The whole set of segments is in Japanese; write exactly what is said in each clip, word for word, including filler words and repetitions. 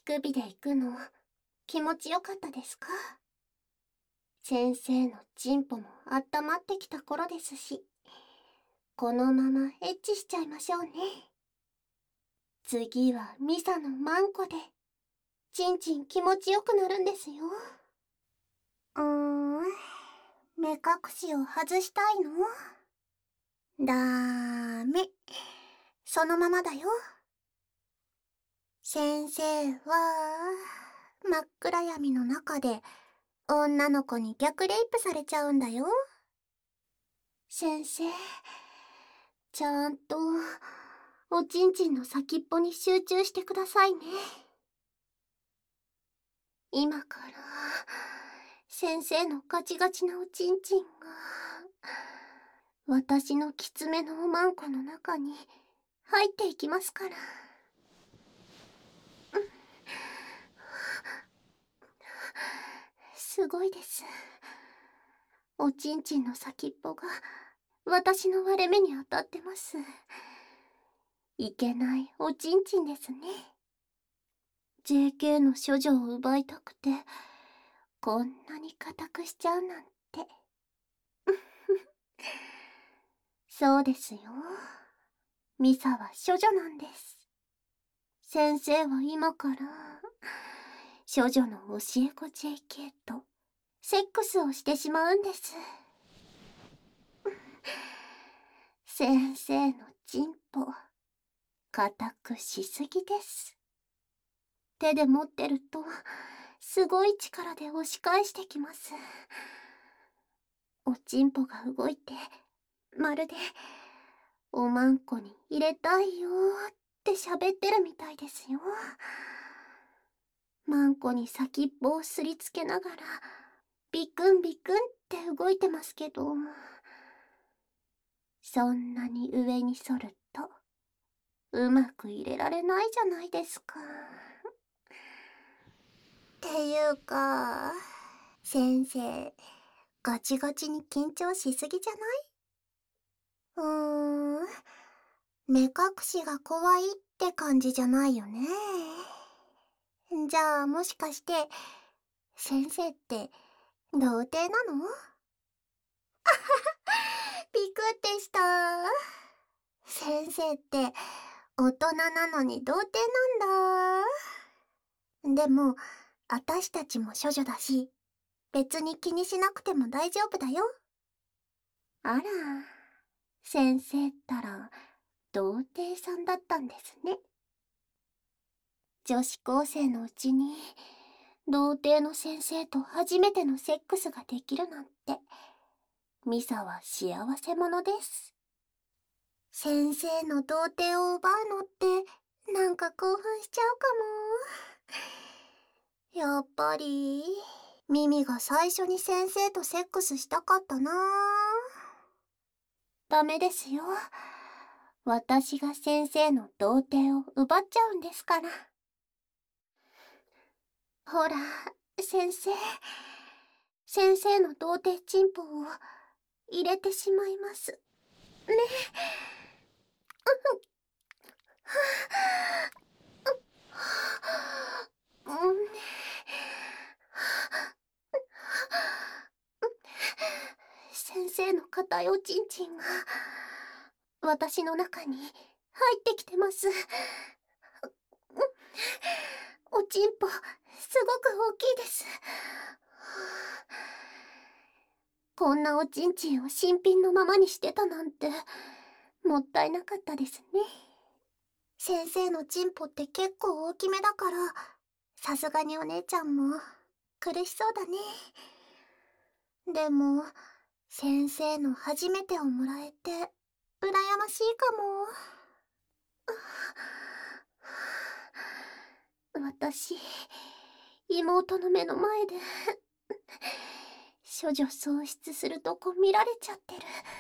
乳首で行くの気持ちよかったですか？先生のチンポも温まってきた頃ですし、このままエッチしちゃいましょうね。次はミサのマンコでチンチン気持ちよくなるんですよ。うーん、目隠しを外したいの？だーめ、そのままだよ。先生は真っ暗闇の中で女の子に逆レイプされちゃうんだよ。先生、ちゃんとおちんちんの先っぽに集中してくださいね。今から先生のガチガチなおちんちんが私のきつめのおまんこの中に入っていきますから。すごいです。おちんちんの先っぽが私の割れ目に当たってます。いけないおちんちんですね。ジェーケー の処女を奪いたくてこんなに固くしちゃうなんて。そうですよ。ミサは処女なんです。先生は今から処女の教え子 ジェーケー とセックスをしてしまうんです。先生のチンポ固くしすぎです。手で持ってるとすごい力で押し返してきます。おちんぽが動いてまるでおまんこに入れたいよーって喋ってるみたいですよ。まんこに先っぽをすりつけながらビクンビクンって動いてますけど、そんなに上に反るとうまく入れられないじゃないですか。っていうか先生ガチガチに緊張しすぎじゃない？うーん、目隠しが怖いって感じじゃないよね。じゃあもしかして先生って童貞なの？びくってした。先生って大人なのに童貞なんだ。でも私たちも処女だし別に気にしなくても大丈夫だよ。あら、先生ったら童貞さんだったんですね。女子高生のうちに童貞の先生と初めてのセックスができるなんてミサは幸せ者です。先生の童貞を奪うのってなんか興奮しちゃうかも。やっぱりミミが最初に先生とセックスしたかったな。ダメですよ。私が先生の童貞を奪っちゃうんですから。ほら、先生。先生の童貞チンポを入れてしまいます。ね。うん。先生の硬いおちんちんが私の中に入ってきてます。おちんぽすごく大きいです。こんなおちんちんを新品のままにしてたなんてもったいなかったですね。先生のチンポって結構大きめだからさすがにお姉ちゃんも苦しそうだね。でも先生の初めてをもらえて羨ましいかも。私妹の目の前で処女喪失するとこ見られちゃってる。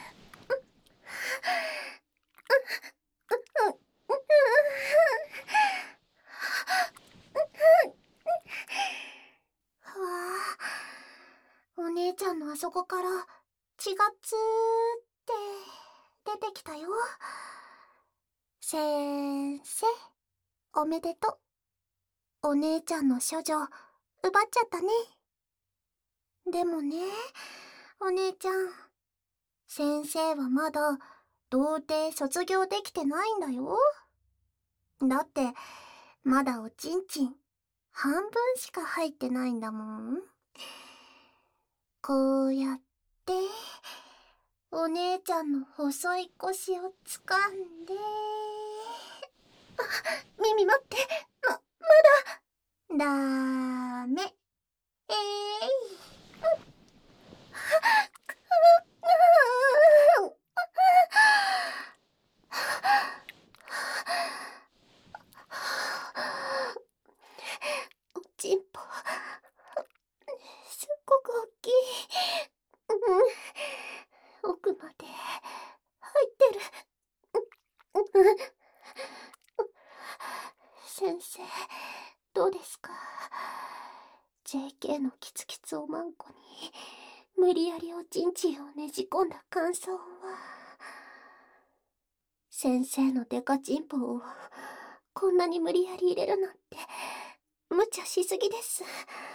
わあ、お姉ちゃんのあそこから血がツーって出てきたよ。先生おめでとう。 お姉ちゃんの処女奪っちゃったね。でもね、お姉ちゃん、先生はまだ童貞卒業できてないんだよ。だってまだおちんちん半分しか入ってないんだもん。こうやってお姉ちゃんの細い腰をつかんで、あ、ミミ待って、ま、まだ。ダメ。えい、おちんぽすっごく大きい。うん、奥まで入ってる。先生、どうですか？ ジェーケー のキツキツおまんこに無理やりおちんちんをねじ込んだ感想は。先生のデカチンポをこんなに無理やり入れるなんて無茶しすぎです。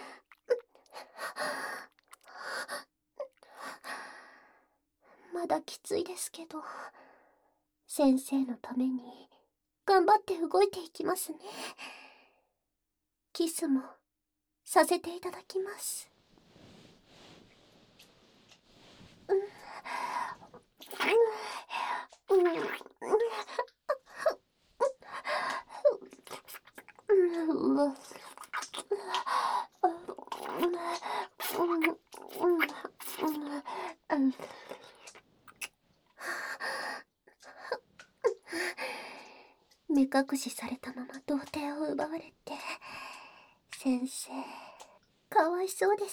まだきついですけど、先生のために頑張って動いていきますね。キスもさせていただきます。うんうんうんうん目隠しされたまま童貞を奪われて、先生かわいそうです。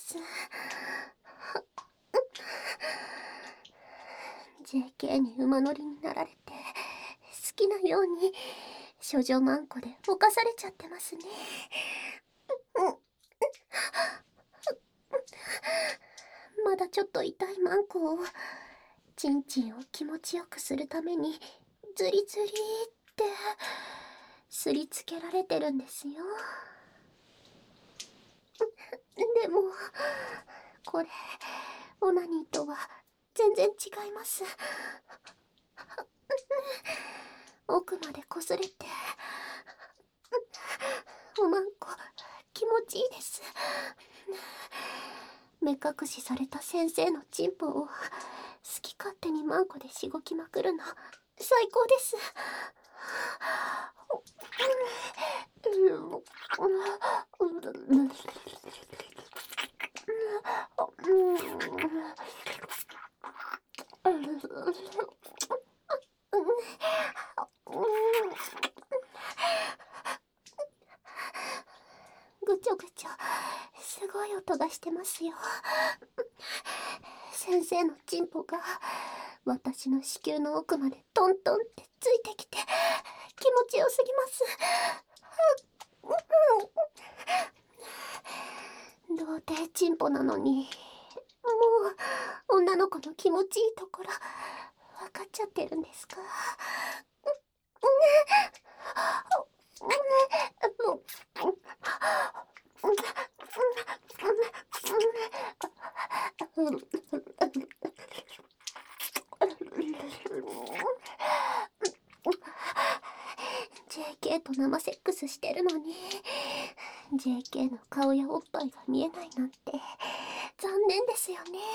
ジェーケー に馬乗りになられて好きなように処女マンコで犯されちゃってますね。まだちょっと痛いマンコをチンチンを気持ちよくするためにズリズリってすりつけられてるんですよ。でもこれオナニーとは全然違います。奥までこすれておまんこ気持ちいいです。目隠しされた先生のチンポを好き勝手にマンコでしごきまくるの最高です。ぐちょぐちょすごい音がしてますよ。先生のチンポが私の子宮の奥までトントンってついてきて気持ちよすぎます。童貞チンポなのにもう女の子の気持ちいいところ分かっちゃってるんですか？ジェーケー と生セックスしてるのに ジェーケー の顔やおっぱいが見えないなんて残念ですよね。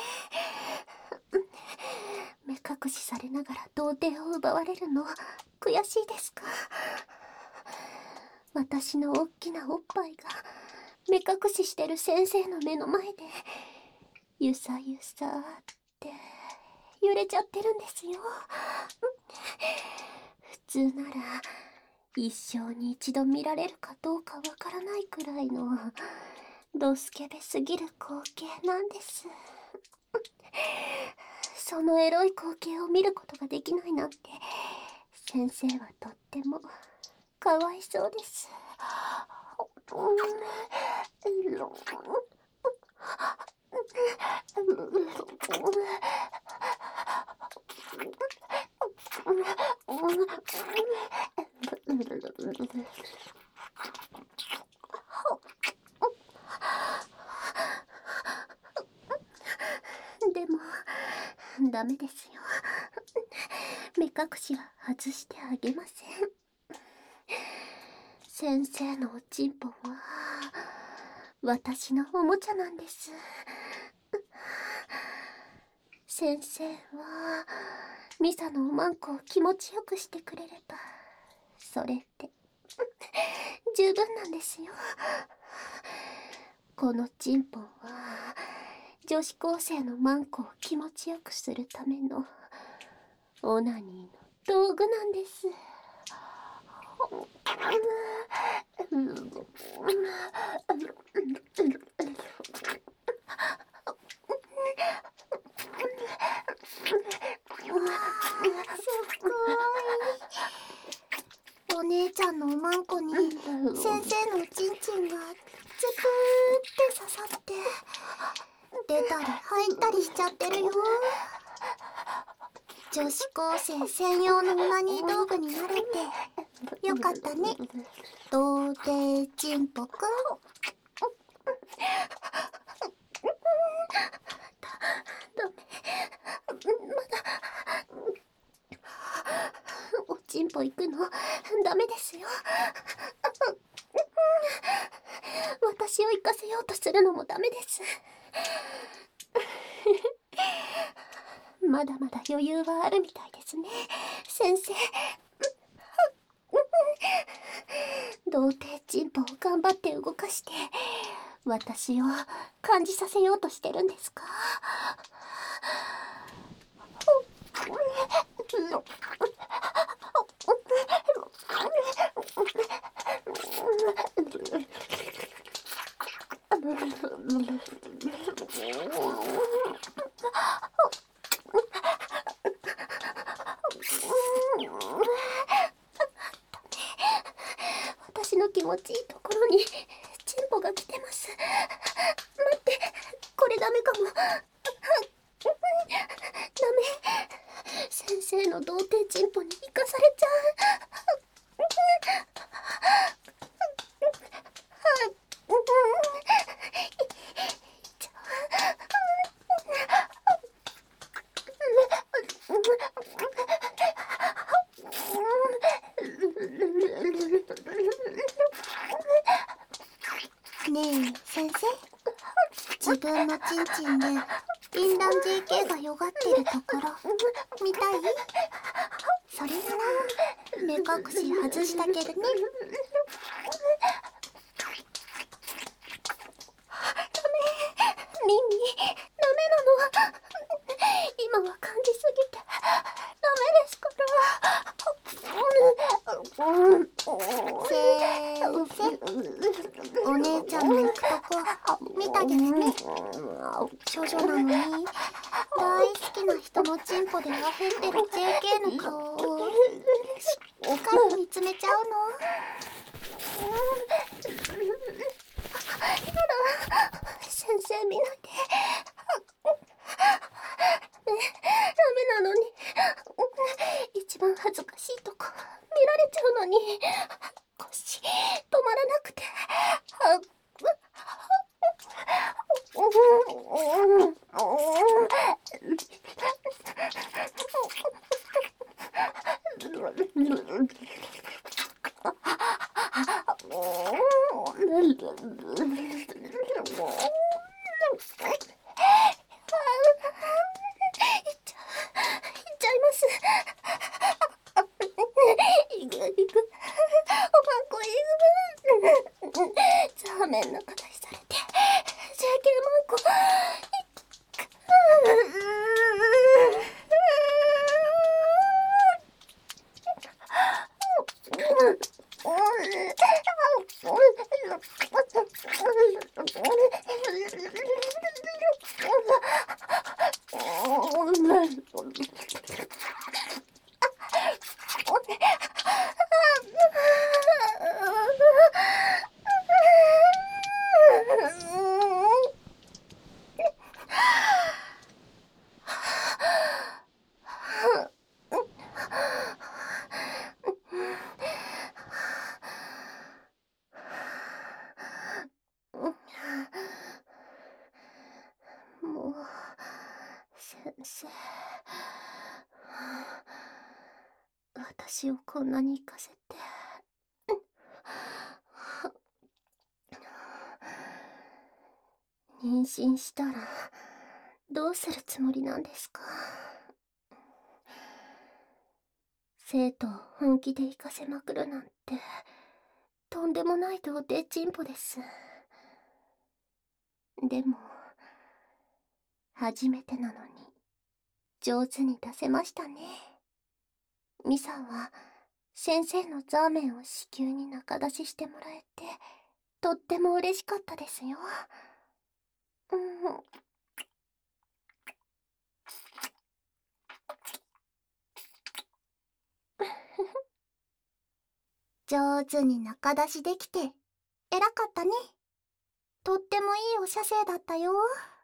目隠しされながら童貞を奪われるの悔しいですか？私の大きなおっぱいが目隠ししてる先生の目の前でゆさゆさって揺れちゃってるんですよ。普通なら一生に一度見られるかどうかわからないくらいのドスケベすぎる光景なんです。そのエロい光景を見ることができないなんて先生はとってもかわいそうです。 ダメですよ。目隠しは外してあげません。先生のおちんぽは私のおもちゃなんです。先生はミサのおまんこを気持ちよくしてくれればそれで十分なんですよ。このチンポンは女子高生のマンコを気持ちよくするためのオナニーの道具なんです。すごい。お姉ちゃんのおまんこに先生のおちんちんがズプーって刺さって出たり入ったりしちゃってるよ。女子高生専用のオナニー道具になれてよかったね、童貞ちんぽくん。ダメ、まだおちんぽ行くのダメですよ。私を行かせようとするのもダメです。まだまだ余裕はあるみたいですね、先生。童貞チンポを頑張って動かして私を感じさせようとしてるんですか？私の気持ちいいところにチンポが来てます。待って、これダメかも。ダメ、先生の童貞チンポに生かされちゃう。ねえ先生、自分のチンチンで淫乱 ジェーケー がよがってるところ見たい？それなら目隠し外してあげるね。ミミ、ダメなの。今は感じすぎてダメですから。先生、お姉ちゃんの行くとこ見てあげてね。処女なのに大好きな人のチンポであふってる ジェーケー の顔をしっかり見つめちゃうの。やだ、先生見ないで。ダメなのに一番恥ずかしいとこ見られちゃうのに腰止まらなくて。ザーメンの形されて ジェーケー マンコ。 先生、私をこんなに行かせて。妊娠したらどうするつもりなんですか？生徒を本気で行かせまくるなんてとんでもない童貞チンポです。でも初めてなのに上手に出せましたね。ミさんは先生のザーメンを至急に仲出ししてもらえてとっても嬉しかったですよ。うん。上手に仲出しできて偉かったね。とってもいいお写生だったよ。